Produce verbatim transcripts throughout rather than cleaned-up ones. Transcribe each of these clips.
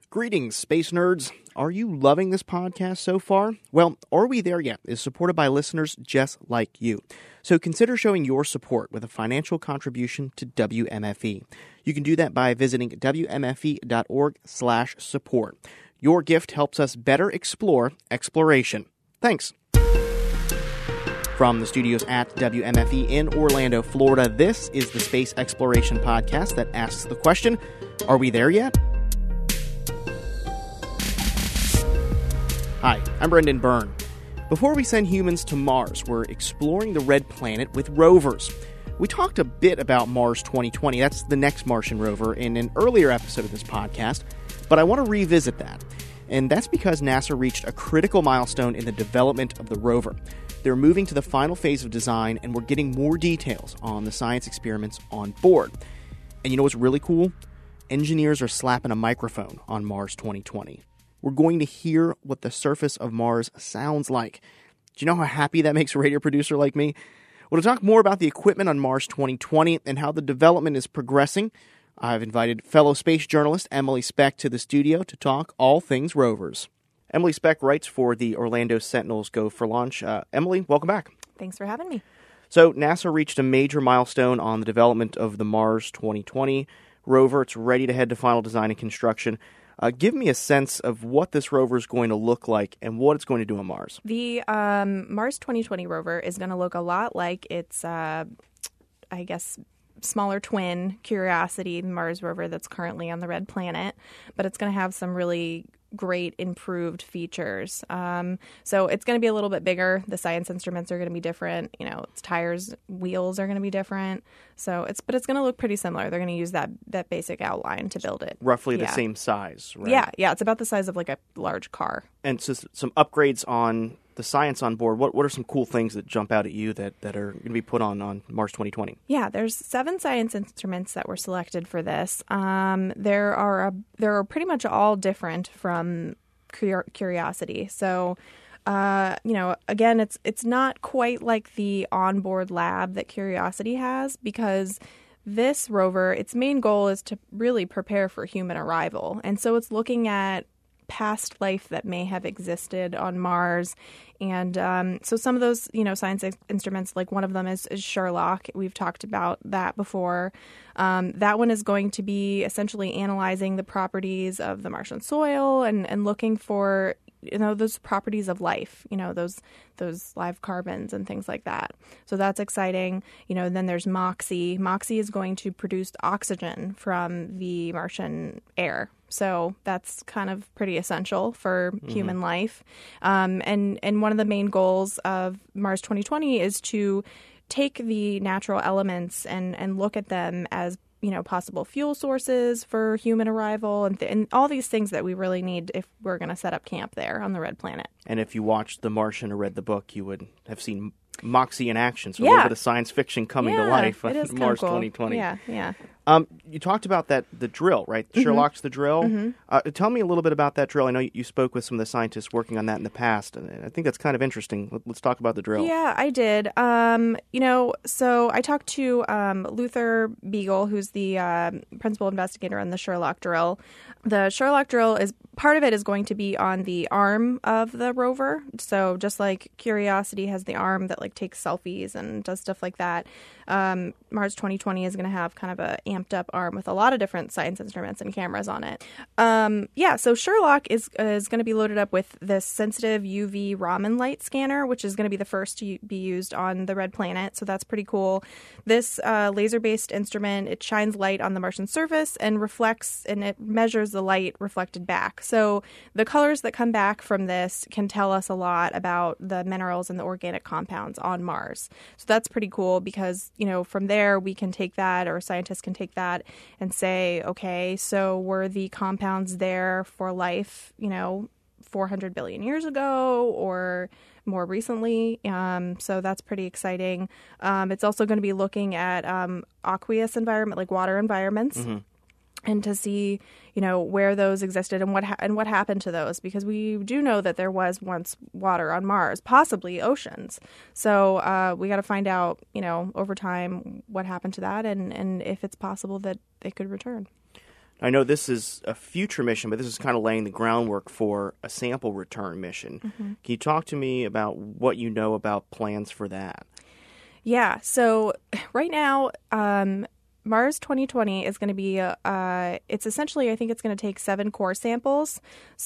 Greetings, space nerds. Are you loving this podcast so far? Well, Are We There Yet is supported by listeners just like you. So consider showing your support with a financial contribution to W M F E. You can do that by visiting W M F E dot org slash support. Your gift helps us better explore exploration. Thanks. From the studios at W M F E in Orlando, Florida, this is the Space Exploration Podcast that asks the question, are we there yet? Hi, I'm Brendan Byrne. Before we send humans to Mars, we're exploring the red planet with rovers. We talked a bit about Mars twenty twenty, that's the next Martian rover, in an earlier episode of this podcast, but I want to revisit that. And that's because NASA reached a critical milestone in the development of the rover. They're moving to the final phase of design, and we're getting more details on the science experiments on board. And you know what's really cool? Engineers are slapping a microphone on Mars twenty twenty. We're going to hear what the surface of Mars sounds like. Do you know how happy that makes a radio producer like me? Well, to talk more about the equipment on Mars twenty twenty and how the development is progressing, I've invited fellow space journalist Emily Speck to the studio to talk all things rovers. Emily Speck writes for the Orlando Sentinel's Go for Launch. Uh, Emily, welcome back. Thanks for having me. So NASA reached a major milestone on the development of the Mars twenty twenty rover. It's ready to head to final design and construction. Uh, give me a sense of what this rover is going to look like and what it's going to do on Mars. The um, Mars twenty twenty rover is going to look a lot like its, uh, I guess, smaller twin, Curiosity, the Mars rover that's currently on the red planet, but it's going to have some really great improved features. Um, so it's going to be a little bit bigger. The science instruments are going to be different. You know, its tires, wheels are going to be different. So it's, but it's going to look pretty similar. They're going to use that that basic outline to build it. Roughly the yeah. same size, right? Yeah, yeah. It's about the size of like a large car. And so some upgrades on the science on board. What what are some cool things that jump out at you that, that are going to be put on, on Mars twenty twenty? Yeah, there's seven science instruments that were selected for this. Um, there are a, there are pretty much all different from Cur- Curiosity. So, uh, you know, again, it's it's not quite like the onboard lab that Curiosity has, because this rover, its main goal is to really prepare for human arrival. And so it's looking at past life that may have existed on Mars. And um, so some of those, you know, science instruments, like one of them is, is Sherlock. We've talked about that before. Um, that one is going to be essentially analyzing the properties of the Martian soil and, and looking for, you know, those properties of life, you know, those those live carbons and things like that. So that's exciting. You know, then there's MOXIE. MOXIE is going to produce oxygen from the Martian air. So that's kind of pretty essential for mm-hmm. human life. Um, and, and one of the main goals of Mars twenty twenty is to take the natural elements and, and look at them as, you know, possible fuel sources for human arrival and, th- and all these things that we really need if we're going to set up camp there on the red planet. And if you watched The Martian or read the book, you would have seen MOXIE in action. So yeah. a little bit of science fiction coming yeah, to life on Mars cool. twenty twenty. Yeah, yeah. Um, you talked about that the drill, right? Mm-hmm. Sherlock's the drill. Mm-hmm. Uh, tell me a little bit about that drill. I know you, you spoke with some of the scientists working on that in the past, and I think that's kind of interesting. Let, let's talk about the drill. Yeah, I did. Um, you know, so I talked to um, Luther Beagle, who's the uh, principal investigator on the Sherlock drill. The Sherlock drill is part of it is going to be on the arm of the rover. So just like Curiosity has the arm that like takes selfies and does stuff like that, um, Mars twenty twenty is going to have kind of a amped up arm with a lot of different science instruments and cameras on it. Um, yeah, so Sherlock is is going to be loaded up with this sensitive U V Raman light scanner, which is going to be the first to be used on the red planet. So that's pretty cool. This uh, laser-based instrument, it shines light on the Martian surface and reflects, and it measures the light reflected back. So the colors that come back from this can tell us a lot about the minerals and the organic compounds on Mars. So that's pretty cool because, you know, from there we can take that, or scientists can take that and say, okay, so were the compounds there for life, you know, four hundred billion years ago or more recently? Um, so that's pretty exciting. Um, it's also going to be looking at um, aqueous environment, like water environments. Mm-hmm. And to see, you know, where those existed and what ha- and what happened to those, because we do know that there was once water on Mars, possibly oceans. So uh, we got to find out, you know, over time what happened to that, and, and if it's possible that they could return. I know this is a future mission, but this is kind of laying the groundwork for a sample return mission. Mm-hmm. Can you talk to me about what you know about plans for that? Yeah. So right now, um, Mars twenty twenty is going to be, uh, it's essentially, I think it's going to take seven core samples.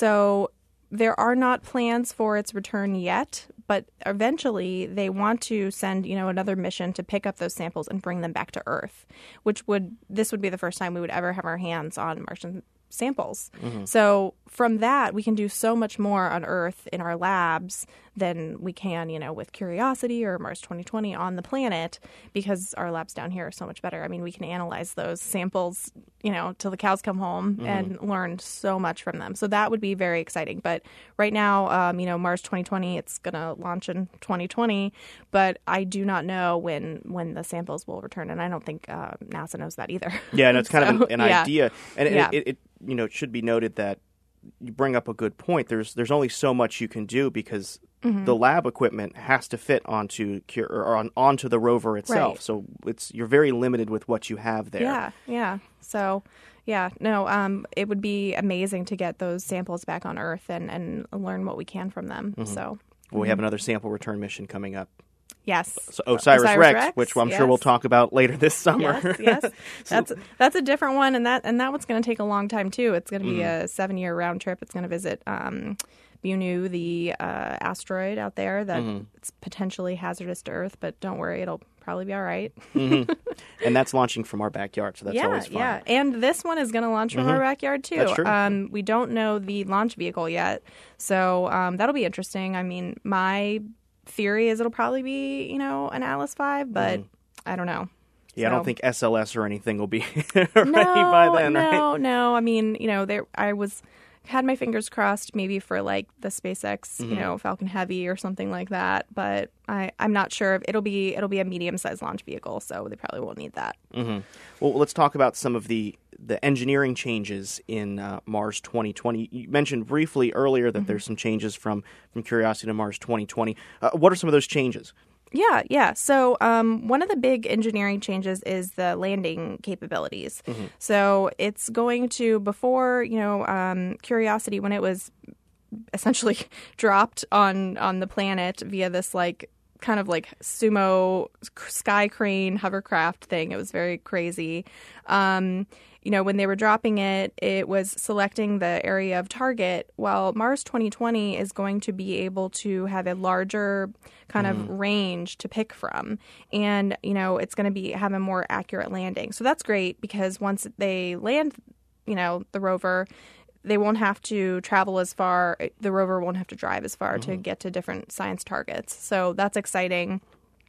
So there are not plans for its return yet, but eventually they want to send, you know, another mission to pick up those samples and bring them back to Earth, which would, this would be the first time we would ever have our hands on Martian samples. Mm-hmm. So from that, we can do so much more on Earth in our labs than we can, you know, with Curiosity or Mars twenty twenty on the planet, because our labs down here are so much better. I mean, we can analyze those samples, you know, till the cows come home mm-hmm. and learn so much from them. So that would be very exciting. But right now, um, you know, Mars twenty twenty, it's going to launch in twenty twenty, but I do not know when when the samples will return. And I don't think uh, NASA knows that either. Yeah, and it's kind so, of an, an yeah. idea. And it, yeah. it, it, you know, it should be noted that you bring up a good point. There's there's only so much you can do because mm-hmm. the lab equipment has to fit onto or on, onto the rover itself. Right. So it's you're very limited with what you have there. Yeah, yeah. So, yeah, no, um, it would be amazing to get those samples back on Earth and, and learn what we can from them. Mm-hmm. So, well, mm-hmm. we have another sample return mission coming up. Yes. So Osiris, Osiris Rex, Rex, which I'm yes. sure we'll talk about later this summer. Yes, yes. That's that's a different one, and that and that one's going to take a long time too. It's going to be mm. a seven-year round trip. It's going to visit um, Bennu, the uh, asteroid out there that mm-hmm. it's potentially hazardous to Earth, but don't worry, it'll probably be all right. mm-hmm. And that's launching from our backyard, so that's yeah, always fun. Yeah, and this one is going to launch from mm-hmm. our backyard too. That's true. Um, we don't know the launch vehicle yet, so um, that'll be interesting. I mean, my theory is it'll probably be, you know, an Alice five, but mm. I don't know. Yeah, so. I don't think S L S or anything will be ready no, by then, no, right? No, no. I mean, you know, there I was had my fingers crossed maybe for like the SpaceX, mm-hmm. you know, Falcon Heavy or something like that, but I, I'm not sure if it'll be it'll be a medium-sized launch vehicle, so they probably won't need that. Mm-hmm. Well, let's talk about some of the the engineering changes in uh, Mars twenty twenty. You mentioned briefly earlier that mm-hmm. there's some changes from, from Curiosity to Mars twenty twenty. Uh, what are some of those changes? Yeah, yeah. So um, one of the big engineering changes is the landing capabilities. Mm-hmm. So it's going to, before, you know, um, Curiosity, when it was essentially dropped on, on the planet via this, like, kind of like sumo sky crane hovercraft thing. It was very crazy. Um, you know, when they were dropping it, it was selecting the area of target. Well, Mars twenty twenty is going to be able to have a larger kind mm. of range to pick from. And, you know, it's going to be have a more accurate landing. So that's great because once they land, you know, the rover, they won't have to travel as far. The rover won't have to drive as far mm-hmm. to get to different science targets. So that's exciting.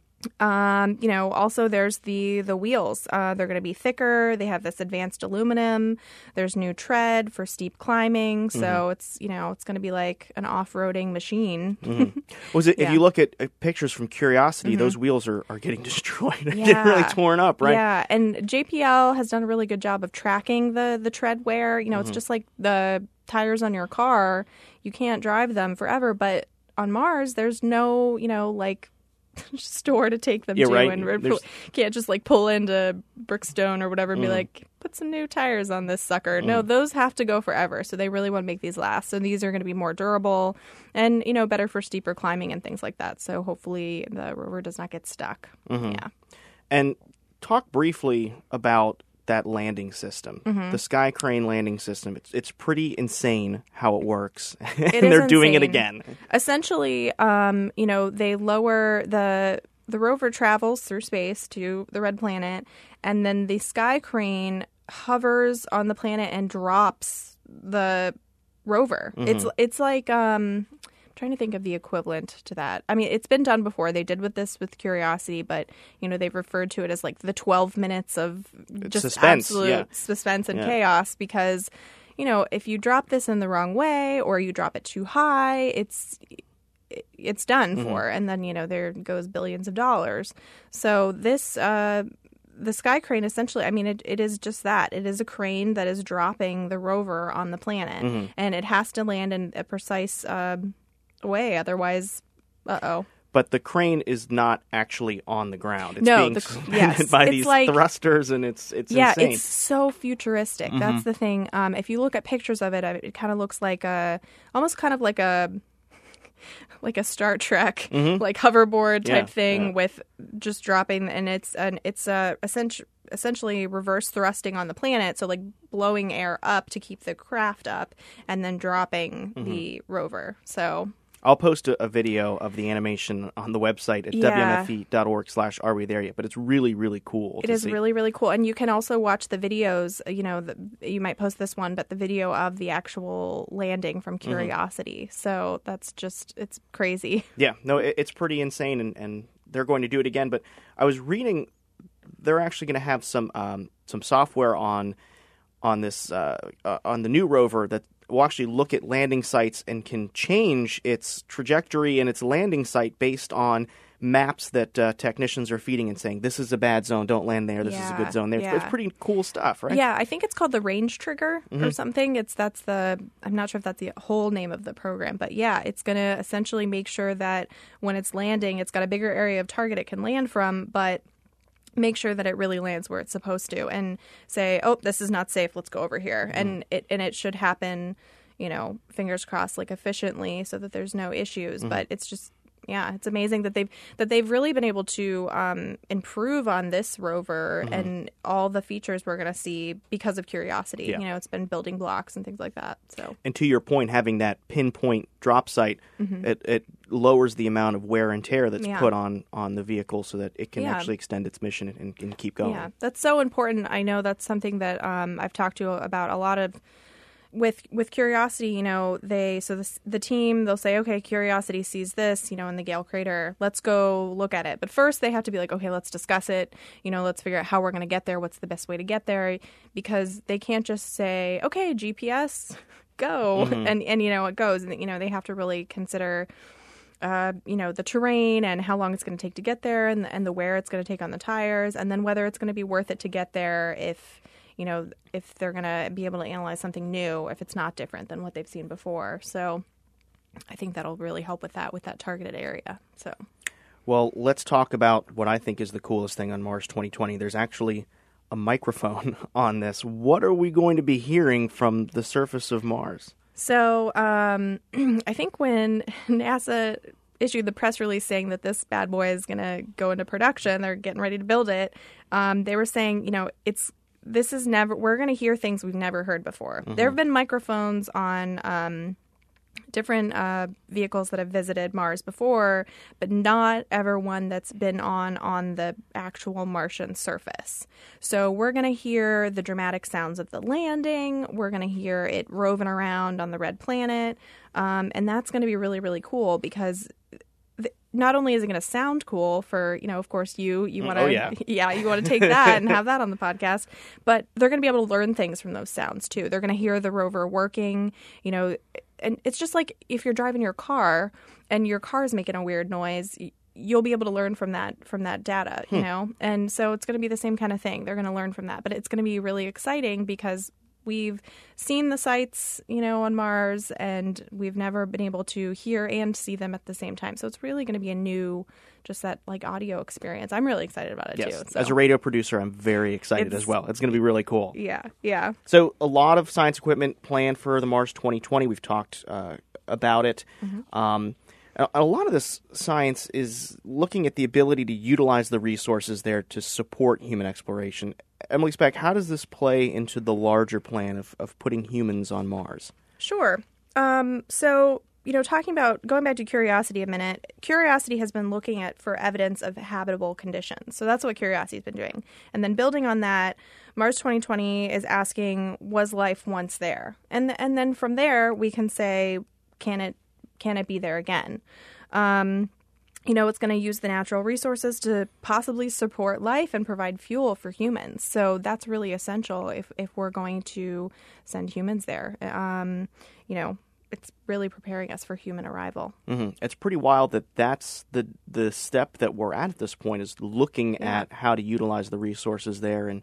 Um, you know, also there's the the wheels. Uh, they're going to be thicker. They have this advanced aluminum. There's new tread for steep climbing. So mm-hmm. it's, you know, it's going to be like an off-roading machine. Mm-hmm. Was it? Yeah. If you look at uh, pictures from Curiosity, mm-hmm. those wheels are, are getting destroyed. They're yeah. getting really torn up, right? Yeah, and J P L has done a really good job of tracking the the tread wear. You know, mm-hmm. it's just like the tires on your car. You can't drive them forever, but on Mars, there's no, you know, like store to take them yeah, to right. and re- can't just like pull into Brookstone or whatever and mm. be like, put some new tires on this sucker. Mm. No, those have to go forever. So they really want to make these last. So these are going to be more durable and, you know, better for steeper climbing and things like that. So hopefully the rover does not get stuck. Mm-hmm. Yeah. And talk briefly about that landing system, mm-hmm. the Sky Crane landing system. It's it's pretty insane how it works, and it they're insane. doing it again. Essentially, um, you know, they lower the the rover travels through space to the red planet, and then the Sky Crane hovers on the planet and drops the rover. Mm-hmm. It's it's like um, I'm trying to think of the equivalent to that. I mean, it's been done before. They did with this with Curiosity, but you know they've referred to it as like the twelve minutes of just suspense, absolute yeah. suspense and yeah. chaos because you know if you drop this in the wrong way or you drop it too high, it's it's done mm-hmm. for, and then you know there goes billions of dollars. So this. Uh, The Sky Crane, essentially, I mean, it, it is just that. It is a crane that is dropping the rover on the planet, mm-hmm. and it has to land in a precise uh, way. Otherwise, uh-oh. but the crane is not actually on the ground. It's No, being the- suspended yes, by it's these like- thrusters, and it's it's Yeah, insane. it's so futuristic. That's the thing. Um, if you look at pictures of it, it it kind of looks like a, almost kind of like a, like a Star Trek, like hoverboard type Yeah, thing yeah. with just dropping, and it's an it's a essentially essentially reverse thrusting on the planet, so like blowing air up to keep the craft up, and then dropping the rover. So. I'll post a, a video of the animation on the website at Yeah. w m f e dot org slash are we there yet, but it's really, really cool It to is see. really, really cool. And you can also watch the videos, you know, the, you might post this one, but the video of the actual landing from Curiosity. So that's just, it's crazy. Yeah, no, it, it's pretty insane, and, and they're going to do it again. But I was reading they're actually going to have some um, some software on on this uh, uh, on the new rover that will actually look at landing sites and can change its trajectory and its landing site based on maps that uh, technicians are feeding and saying, this is a bad zone, don't land there, this is a Yeah, good zone there. yeah. It's pretty cool stuff, right? Yeah, I think it's called the range trigger or something. It's that's the I'm not sure if that's the whole name of the program, but yeah, it's going to essentially make sure that when it's landing, it's got a bigger area of target it can land from, but make sure that it really lands where it's supposed to and say, oh, this is not safe, let's go over here. Mm-hmm. And it and it should happen, you know, fingers crossed, like efficiently so that there's no issues. Mm-hmm. But it's just yeah, it's amazing that they've that they've really been able to um, improve on this rover Mm-hmm. and all the features we're going to see because of Curiosity. Yeah. You know, it's been building blocks and things like that. So And to your point, having that pinpoint drop site, it, it lowers the amount of wear and tear that's Mm-hmm. Yeah. put on, on the vehicle so that it can Yeah. actually extend its mission and, and keep going. yeah, that's so important. I know that's something that um, I've talked to about a lot of. With with Curiosity, you know, they so the the team they'll say, okay, Curiosity sees this, you know, in the Gale crater. Let's go look at it. But first, they have to be like, okay, let's discuss it. You know, let's figure out how we're going to get there. What's the best way to get there? Because they can't just say, okay, G P S, go, and and you know it goes. And you know they have to really consider. Uh, you know, the terrain and how long it's going to take to get there and, and the wear it's going to take on the tires, and then whether it's going to be worth it to get there if, you know, if they're going to be able to analyze something new, if it's not different than what they've seen before. So I think that'll really help with that, with that targeted area. So, Well, let's talk about what I think is the coolest thing on Mars twenty twenty. There's actually a microphone on this. What are we going to be hearing from the surface of Mars? so um, I think when NASA issued the press release saying that this bad boy is going to go into production, they're getting ready to build it, um, they were saying, you know, it's this is never, we're going to hear things we've never heard before. There have been microphones on um, different uh, vehicles that have visited Mars before, but not ever one that's been on on the actual Martian surface. So we're going to hear the dramatic sounds of the landing. We're going to hear it roving around on the red planet. Um, and that's going to be really, really cool because not only is it going to sound cool for, you know, of course, you, you want to, oh, yeah. yeah, you want to take that and have that on the podcast, but they're going to be able to learn things from those sounds too. They're going to hear the rover working, you know, and it's just like if you're driving your car and your car is making a weird noise, you'll be able to learn from that, from that data, you know? And so it's going to be the same kind of thing. They're going to learn from that, but it's going to be really exciting because we've seen the sights, you know, on Mars, and we've never been able to hear and see them at the same time. So it's really going to be a new, just that like audio experience. I'm really excited about it Yes. too. So. As a radio producer, I'm very excited It's- as well. It's going to be really cool. Yeah, yeah. So a lot of science equipment planned for the Mars twenty twenty. We've talked uh, about it. Um, a, a lot of this science is looking at the ability to utilize the resources there to support human exploration. Emily Speck, how does this play into the larger plan of, of putting humans on Mars? Sure. Um, so, you know, talking about going back to Curiosity a minute, Curiosity has been looking at for evidence of habitable conditions. So that's what Curiosity has been doing. And then building on that, Mars twenty twenty is asking, was life once there? And and then from there, we can say, can it can it be there again? Um, you know, it's going to use the natural resources to possibly support life and provide fuel for humans. So that's really essential if, if we're going to send humans there. Um, you know, it's really preparing us for human arrival. Mm-hmm. It's pretty wild that that's the the step that we're at at this point is looking Yeah. at how to utilize the resources there and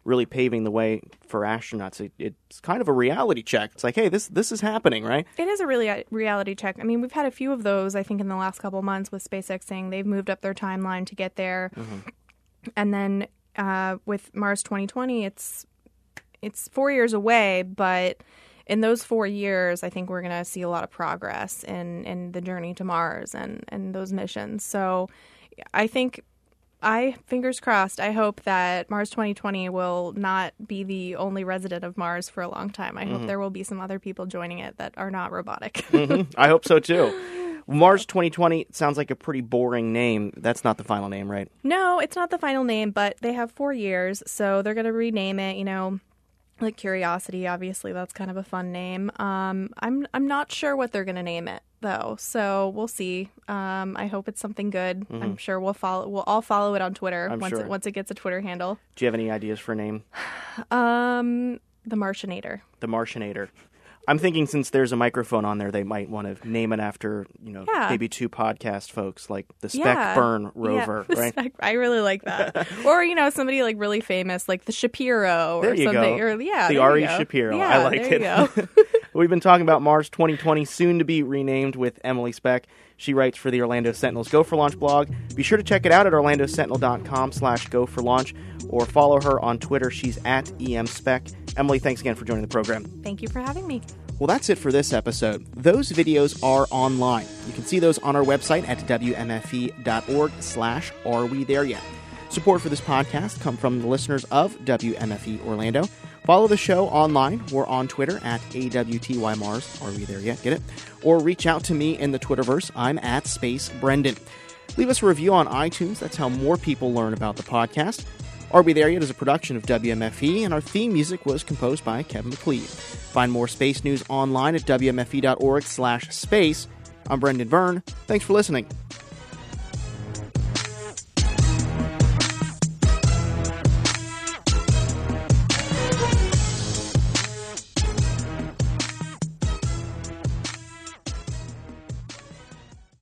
really paving the way for astronauts. It, it's kind of a reality check. It's like, hey, this this is happening, right? It is a really reality check. I mean, we've had a few of those, I think, in the last couple of months with SpaceX saying they've moved up their timeline to get there. Mm-hmm. And then uh, with Mars twenty twenty, it's it's four years away, but in those four years, I think we're going to see a lot of progress in, in the journey to Mars and, and those missions. So I think, I fingers crossed, I hope that Mars twenty twenty will not be the only resident of Mars for a long time. I mm-hmm. hope there will be some other people joining it that are not robotic. mm-hmm. I hope so, too. Mars twenty twenty sounds like a pretty boring name. That's not the final name, right? No, it's not the final name, but they have four years, so they're going to rename it, you know. Like Curiosity, obviously, that's kind of a fun name. Um, I'm I'm not sure what they're going to name it though, so we'll see. Um, I hope it's something good. Mm-hmm. I'm sure we'll follow. We'll all follow it on Twitter I'm once sure. it once it gets a Twitter handle. Do you have any ideas for a name? Um, the Martianator. The Martianator. I'm thinking since there's a microphone on there, they might want to name it after, you know, yeah. maybe two podcast folks like the Spec yeah. Burn rover, yeah. right? Spec, I really like that. Or, you know, somebody like really famous, like the Shapiro or there you something. Go. Or, yeah, the Ari Shapiro. Yeah, I like there it. You go. We've been talking about Mars twenty twenty, soon to be renamed, with Emily Speck. She writes for the Orlando Sentinel's Go for Launch blog. Be sure to check it out at orlandosentinel.com slash go for launch or follow her on Twitter. She's at emspec. Emily, thanks again for joining the program. Thank you for having me. Well, that's it for this episode. Those videos are online. You can see those on our website at wmfe.org slash are we there yet. Support for this podcast come from the listeners of W M F E Orlando. Follow the show online. We're on Twitter at A W T Y Mars. Are we there yet? Get it? Or reach out to me in the Twitterverse. I'm at Space Brendan. Leave us a review on iTunes. That's how more people learn about the podcast. Are We There Yet is a production of W M F E, and our theme music was composed by Kevin McLeod. Find more space news online at W M F E dot org slash space. I'm Brendan Byrne. Thanks for listening.